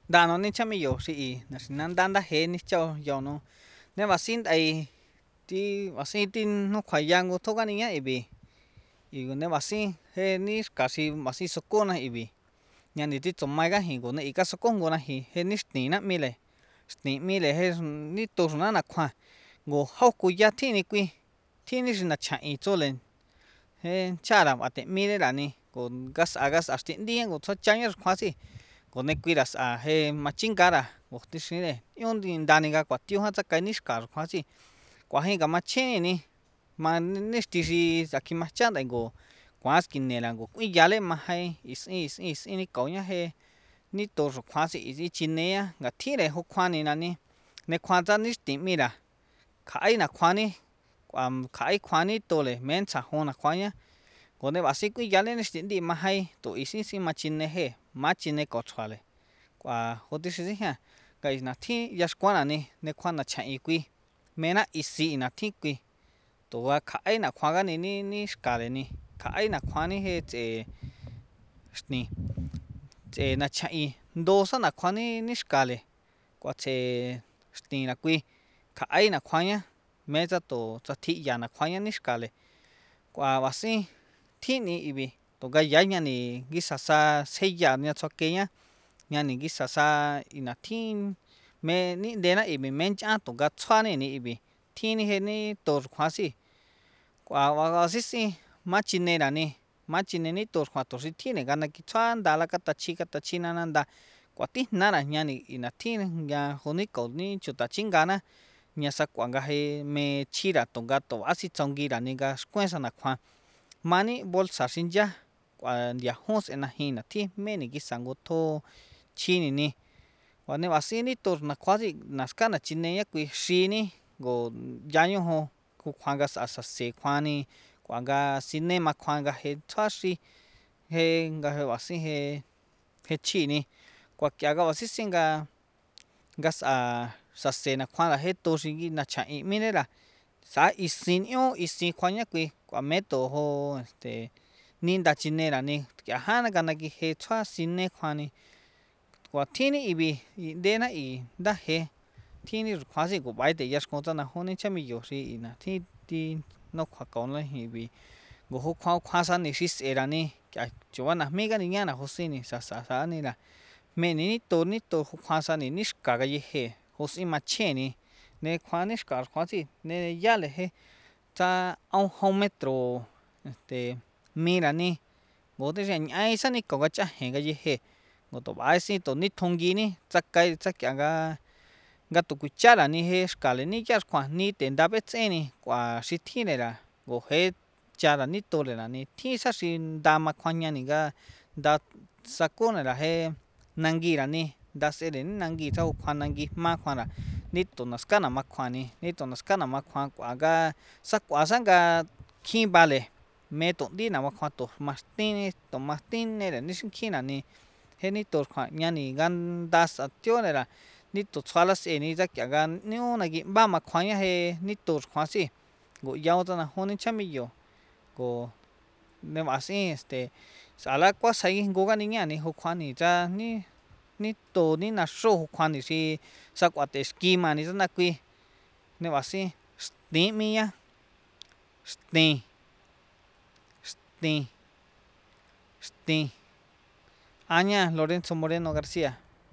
đà nó nên chăm mình dầu sĩ là nên đan đã hết ní cho dầu nó nên mà xin ấy thì mà xin tin nó khỏi giang của thuốc anh nhá bị nếu mà xin hết ní cả si mà xin số con này bị nhà này thì trong mai cái hình của này cái số con của này hết ní tí nát mi lệ hết ní tổ nó là khoa ngô hậu của gia thi này quy thi này là chạy cho lên he cha làm ở tiệm mi đấy là nè còn gas ở tiệm đi còn cho chạy khoa gì còn này quy là he mà chính cả là một tí xíu này yon thì đàn này quả tiêu ha chắc cái nít cả khoa gì quả hay cả mà chén này mà nít tí gì chắc khi mà chán này go quả skin này là go quy giá lên mà hay is này cậu nhá he nít tổ rồi khoa gì is chín này á ngã thi này học khoa này là nè này khoa ra nít tiệm mi là khai là khoa này khai khoa này tổเลยmen chả hôn là khoa nhá còn này bác sĩ quy giá lên nít tiệm mà hay tổ is mà chín này he mà chín này có chuaเลยquả hốt tí xíu ha cái là thi giá quan là nè này khoa là chạy quy mẹ na isi na thi quy tổ khai là khoa cái này ní cả này ní khai là khoa này he ní na chạy đô sa là khoa ní cả này quả chế ní là quy khai là khoa nhá mẹ cho tổ cho thị giá là khoa nhá ní cả này quả bác sĩ thi ní ibi tổ cái giá nhà này cái sa xây nhà nhà cho kia nhá nhà này cái sa ina thi mẹ ní đến là ibi men cha tổ cái choa này ní ibi thi ní he ní tổ khoa gì quả xí mà chín này là nè mà chín này ní tổ khoa tổ xí thi này cái này cái choa đã là cái ta chi na nanda quả tí na là nhà này ina thi nhà hôm nay cậu ní chủ ta chính cái na nhà sa quảng cái he me chi là tổ cái tổ asi trong cái là nè cái quen sa na khoa mà ní bolsa xin ja quả nhà hos na hi na thi mẹ này cái sang go thô chi này nè quả này bác sĩ ní tổ na khoa gì na ska na chín này cái xí ní go giá nhau ho ku khoan ga sa se khoan ni quảng ga cinema khoan ga he thoa si he ga he bác sĩ he chi ni quả kia ga bác sĩ sinh ga sa se na khoan là he to si na chạy mi này là sa isin khoan nhá quy quả mẹ tổ ho nin da chín này là ni kia ha ga na ki he thoa cine khoan ni quả thi ni ibi de na i da he thi ni khoa gì của bài để yết con ta na hôm nay chăm mình hiểu gì na thi thì nó khoa con là hi bị gỗ hốc khoa san này xí ra nè cái chỗ na mấy cái này na hồ sĩ này sa này là mẹ này ní tổ khoa san này ní cả cái gì he hồ sĩ mà chê này nè khoa ní cả khoa gì nè giá lệ he ta ông home metro để mi là nè gỗ thế rằng ai san này có cái cha he cái gì he gỗ tổ bài xin tổ ní thông gì nè chắc cái gato cuchara ni he skale ni jas kwa ni tenda betse ni kwa si thine la go he chara ni tole la ni thi sa sin dama kwanya ni ga da sakona la he nangi la ni da se ni nangi sa kwa nangi ma kwa la ni to naskana ma kwa ni to naskana ma kwa kwa ga sa kwa sang ga kin bale me to di na ma kwa to martin ne ni sin kin ni he ni to kwa nya ni gan da sa tyo ne la nít tổ xóa là sẽ ní ra cả gan nếu này cái ba mặt khoáng ya he nít tổ khoáng gì gỗ yao ta na hôn nên chăm nhiều gỗ nếu mà xin sala quá say gỗ cái này này học khoáng này ra ní nít tổ ní là số học khoáng này thì sao quả để ski mà ní rất là quý nếu mà xin steam mi ya steam steam steam Aña Lorenzo Moreno García.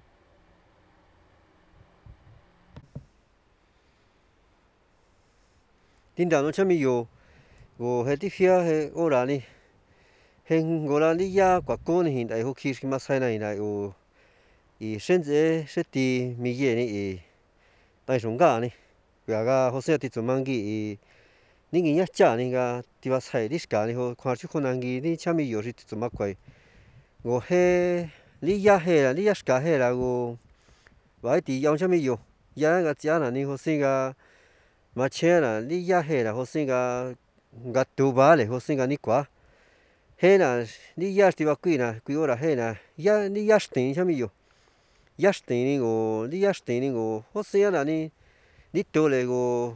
tin đào nó chăm yêu go he ti fia he ora ni he gola li ya quả cô ni hiện đại ho khi mà sai này này o i sen dễ sẽ ti mi ye ni i tai sung ga ni ga ho se ti zu mang gi i ni ngi ya cha ni ga ti wa sai dis ka ni ho kwa chu ko nang gi ni chăm yêu ri ti zu ma kwai go he li ya ska he la go vai ti yong chăm yêu ya ga cha na ni ho se ga mà che là lý giá hè là họ sinh gạt tụ bá này họ sinh ní quá hè là lý giá thì bao quý là quý ở là hè là lý giá tiền cho mình yêu giá tiền này ngô lý giá tiền này ngô họ sinh là ní tổ này ngô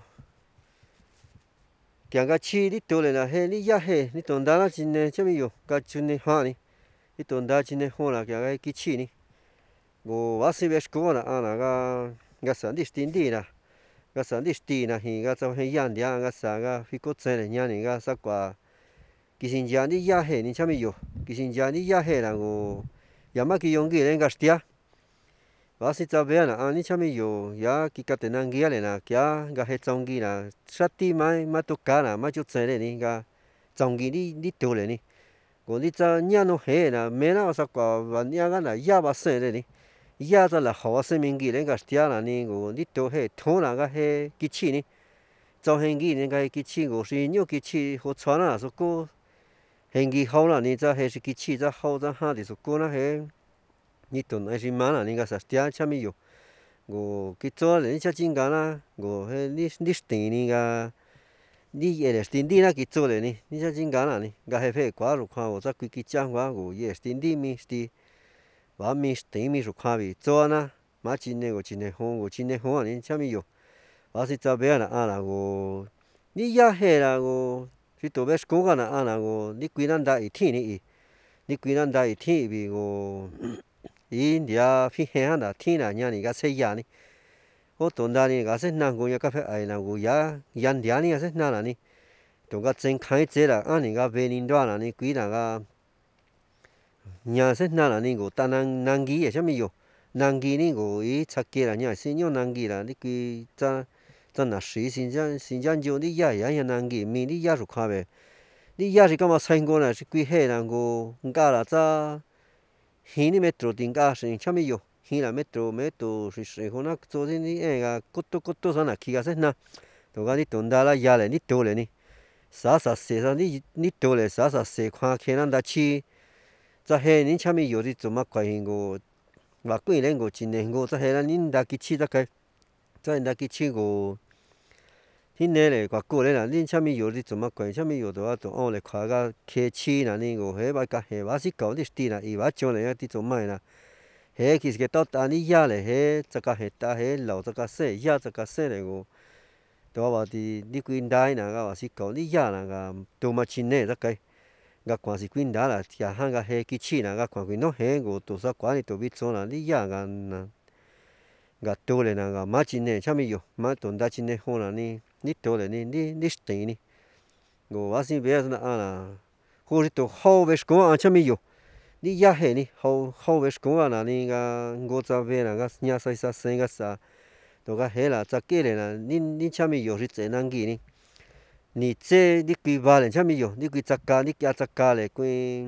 cái chi ní tổ này là hè lý giá hè ní tuần đã là chín này cho mình yêu cái chuyện này hoa này ní tuần đã chín này hoa là cái chi này go vasi ves ko na ana ga san dis tin di na ga san dis ti na hi ga cho he yan dia ga sa ga fi ko tse le nya ni ga sa kwa kisin ya ni ya he ni chami yo kisin ya ni ya he la go yama ki yong gi len ga stia vasi cha ve na ani chami yo ya ki ka te nang gi le na kya ga he chong gi na sati mai ma to ka na ma chu tse le ni ga chong gi ni to le ni go ni cha nya no he na me na sa kwa va nya ga na ya ba se le ni ya za la ho se min gi len ga stia na ni go ni to he thon na ga he ki chi ni cho hen gi ni ga ki chi go shi nyu ki chi ho chwa na so ko hen gi ho na ni cha he shi ki chi cha ho cha ha di so ko na he ni to na shi ma na ni ga sa stia cha mi yo go ki cho le ni cha chin ga na go he ni sti ni ga ni ye le sti di na ki cho le ni cha chin ga na ni ga he phe kwa ru kwa go cha ki cha wa go ye sti di mi sti va mi sti mi ru kwa bi cho na ma chin ne go chin ne ho ni cha mi yo va si cha be na ana go ni ya he la go si to ves ko ga na ana go ni kui nan da i thi ni kui nan da i thi bi go India phi he na thi na nya ni ga se ya ni ho ton da ni ga se na go ya ka phe ai na go ya yan dia ni ga se na ni to ga chen khai che la ani ga ve ni dwa na ni kui na ga nya se na ni go ta nang gi ye cha mi yo nang gi ni go i cha ke la nya si nyo nang gi la ni kui cha na shi xin jian jiu ni ya nang gi mi ni ya ru kha be ni ya ri ka ma sai go na si kui he na go ga la cha hi ni metro tin ga shin cha mi yo hi la metro shi ho na zo ni e ga kutu sa na ki ga se na to ga ni ton da la ya le ni to le ni sa se sa ni to le sa se kwa ke nan da chi cha he ni cha mi yo ri zo ma kwa hin go wa kui len go chin ne go cha he la ni da ki chi cha kai cha da ki chi go hin ne le kwa ko le la ni cha mi yo ri zo ma kwa cha mi yo do a to o le kwa ga ke chi na ni go he ba ka he ba si ko ni sti na i ba cho le ya ti zo mai na he ki ke to ta ni ya le he cha ka he ta he lo cha ka se ya cha ka se le go to ba ti ni kui dai na ga ba si ko ni ya na ga to ma chin ne cha kai ga kwa si kui da la tia ha ga he ki chi na ga kwa kui no he go to sa kwa ni to bi cho na ni ya ga na ga to le na ga ma chin ne cha mi yo ma to da chin ne ho na ni to le ni sti ni go ba si be na ana ho ri to ho ve sko a cha mi yo ni ya he ni ho ve sko na ni ga go cha ve na ga nya sa se ga sa to ga he la cha ke le na ni cha mi yo ri che nang gi ni che ni kui ba le cha mi yo ni kui cha ka ni kya cha ka le kui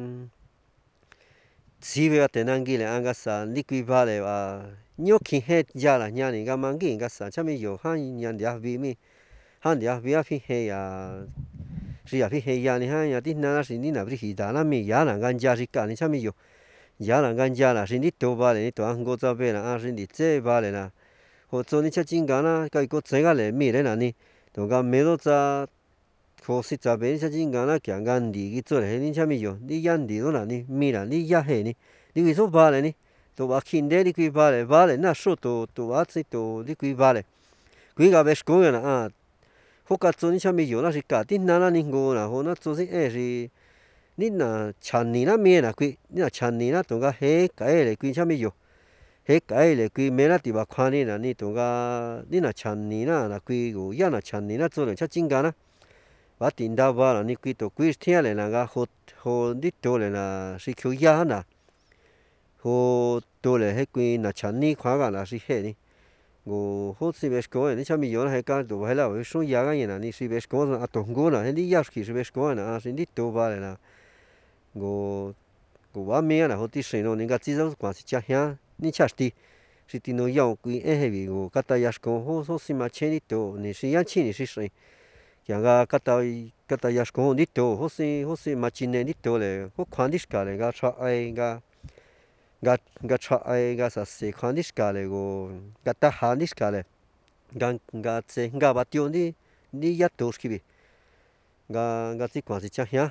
si ve te nang gi le an ga sa ni kui ba le ba nyo ki he ya la nya ni ga mang gi ga sa cha mi yo ha nyan dia vi mi han dia vi a phi he ya ri a phi he ya ni ha ya ti na si ni na bri hi da na mi ya na gan ja ri ka ni cha mi yo ya la gan ja la si ni to ba le ni to an go cha ve na a si ni che ba le na ho cho ni cha chin ga na ka ko che ga le mi le na ni to ga me lo cha ko si cha be cha chin ga na kya gan di gi cho le ni cha mi yo ni yan di lo na ni mi la ni ya he ni wi so ba le ni to ba khin de ni kui ba le na sho to wa chi to ni kui ba le kui ga be sko na a ho ka cho ni cha mi yo na si ka ti na na ni go na ho na cho si e si ni na chan ni na mi na kui ni na chan ni na to ga he ka e le kui cha mi yo he ka e le kui me na ti ba khwa ni na ni to ga ni na chan ni na kui go ya na chan ni na cho le cha chin ga na ba tin da ba la ni kui to kui thia le na ga ho ni to le na si kyu ya na ho to le he kui na chan ni khwa ga na si he ni go ho si be sko ni cha mi yo na he ka to ba la we shu ya ga ni na ni si be sko a to go na he ni ya ki si be sko na si ni to ba le na go ba mi na ho ti shi no ni ga chi zo kwa si cha hya ni cha sti si ti no yo kui e he bi go ka ta ya sko ho si ma che ni to ni si ya chi ni si shi ya ga ka ta ya sko ni to ho si ma chi ne ni to le ho khwan dis ka le ga cha ai ga cha ai ga sa se khwan dis ka le go ga ta ha dis ka le ga che ga ba tio ni ya to ski bi ga chi kwa si cha hya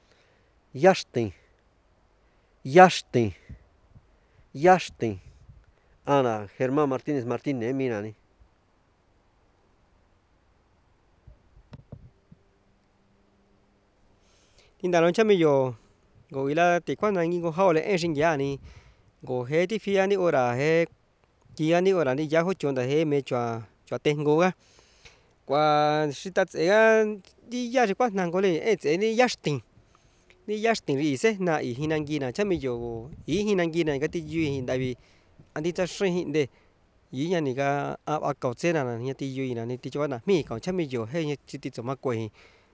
Yashtin Ana Germán Martínez Martínez mira ni tin da lon cha mi yo go ila ti kwan na ngi go ha le en shin ya ni go he ti phía ni ora he kia ni ora ni ya ho chon da he me chua tengo ga qua sita tsega đi ya qua nàng có lẽ ấy ni yastin ri se na i hinangi na chami yo i hinangi na cái ti yu hin tại vì anh đi cha sinh hin de ý nhà này cái cầu trên là nhà ti yu na ni ti cho na mi còn chami yo hay chỉ ti cho mà quay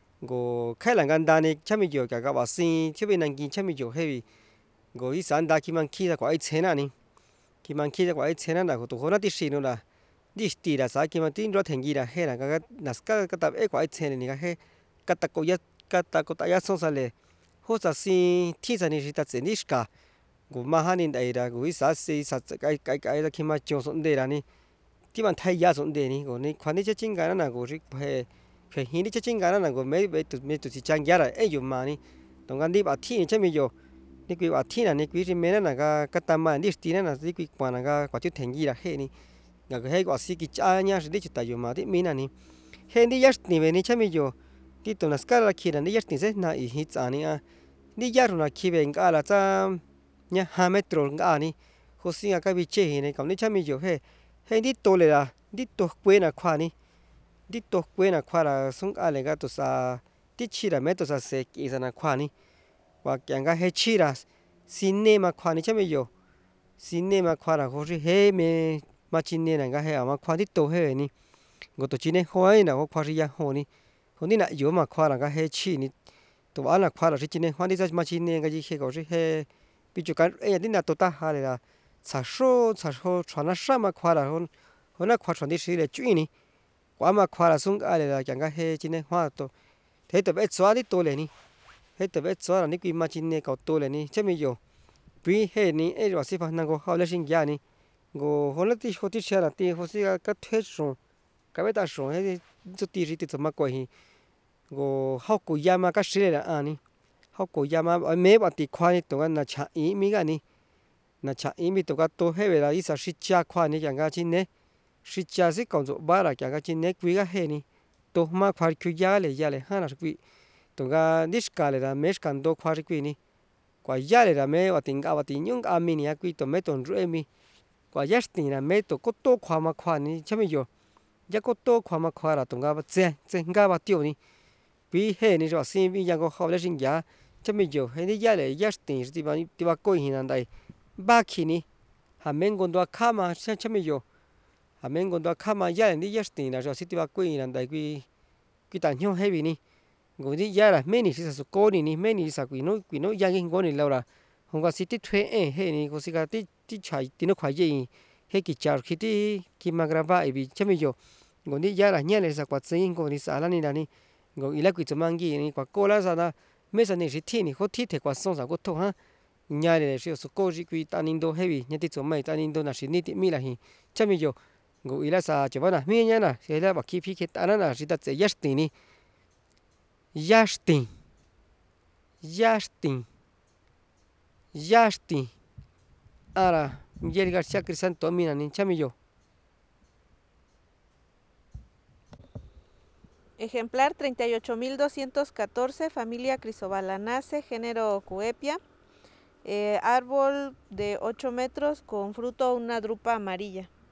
go khai lang gan da ni chami yo cả cái bác sĩ chứ bên năng chami yo hay go i san da khi mang khi ra quay trên na ni khi mang khi ra quay trên na go to hona ti xin nó là đi ti là sao khi mang tin rồi thành gì là hay là cái cái tập ấy quay trên này cái hay cái ta có ya xong rồi hồ sa si thi sa ni ta chen ni ska go ma hanin dai da go sa si sa cái da khi mà cho son de ra ni ti man thai ya son de ni go ni khwan ni che ching ga na go ri phe hi ni che ching ga na go me tu si chang ya ra e yu ma ni tong gan di ba thi ni che mi yo ni quy ba thi na ni quy ri me na ga ta ma ni ti na ni quy kwa na ga kwa chu theng gi ra he ni ga he go si ki cha nya ri chu ta yu ma ti mi na ni he ni yas ni ve ni che mi yo ti to na skala khi na ni yas ni se na i hi cha ni a ni ya na khi về ngã là cha nhá 2 mét ngã ni hồ sinh cái bị chết này còn ni chăm mi he he đi toเลยล่ะ đi to quê na khoa ni đi to quê na khoa là sung à này cái to sa đi chi là mét to sa se kỳ sa na khoa ni và cái he chi là xin ne mà khoa ni chăm mi xin ne mà khoa là hồ sĩ he me mà chín ne cái he mà khoa đi to he ni gọi to chi ne hoa na khoa ri ya ho ni hồ ni na yo mà khoa là cái he chi ni to ana khoa là chỉ nên hoa đi ra mà chỉ nên cái gì he có gì he ví dụ cái ấy đi là to ta ha là sa số chọn nó sao mà khoa là hôn hôn nó khoa chọn đi xí là chui ni quá mà khoa là sung cái là chẳng cái he chỉ nên hoa to thế tập ấy xóa đi to lên ni thế tập ấy xóa là ní quy mà chỉ nên cầu to lên ni chứ bây giờ vì he ni ấy rồi xí phải năng够好了sinh ra ni go hôn nó tí hôn tí xe là tí hôn xí cái thuế số cái bây ta số hay chút tí gì tí cho mà quay go hao cổ yama cái xí là ani hao cổ yama ở mấy bạn thì khoa ni tụi anh là chả ý mi cái ni là chả ý mi tụi anh tôi hay về là ít sao xí cha khoa ni chẳng cái chín nè xí cha xí còn chỗ ba là chẳng cái chín nè quý cái hay ni tôi mà khoa quý giá lại ha là quý tụi anh đi ska là mấy cái đồ khoa quý ni quả giá là mấy bạn tình nhung ami ni quý tụi mấy tuần rưỡi mi quả giá tiền là mấy tụi có tô khoa mà khoa ni chứ mấy giờ giá có tô khoa mà khoa là tụi anh bắt chen cái bắt tiêu ni vì he ni rồi xin vì yang có học lên sinh giá cho mình giờ he ni giá lại giá tiền thì bà coi hình ảnh đây ba khi ni hà mình còn đua khăm mà cho mình giờ hà mình còn đua khăm mà giá lại ni giá tiền là rồi thì bà coi hình ảnh đây quy tàn nhau hay vì ni rồi ni giá là mấy ni sẽ số cố ni mấy ni sẽ quy nó giá hình cố ni lâu là không có sĩ tích thuế he ni có sĩ cái tích chạy thì nó khoái gì he kỳ chào khi mà ra vậy vì cho mình giờ rồi ni giá là nhẹ này sẽ quạt sinh có ni xả là ni là ni ngồi ilai quỷ mang gì này quả cô lá ra đó mấy giờ này chỉ thi này khó thi thì quả xong rồi có thôi ha nhà này sẽ số cô chỉ quỷ tan indo heavy nhà thì số mấy tan indo là chỉ nít mi là hi chăm mi jo ngồi ilai sa chỉ bảo là mi nhà na sẽ là bảo khi phi cái tan là chỉ ta sẽ Yastin ara Miguel García Crisanto mi na ni chăm mi jo. Ejemplar 38.214, familia Crisobalanaceae, género Coepia, árbol de 8 metros con fruto una drupa amarilla.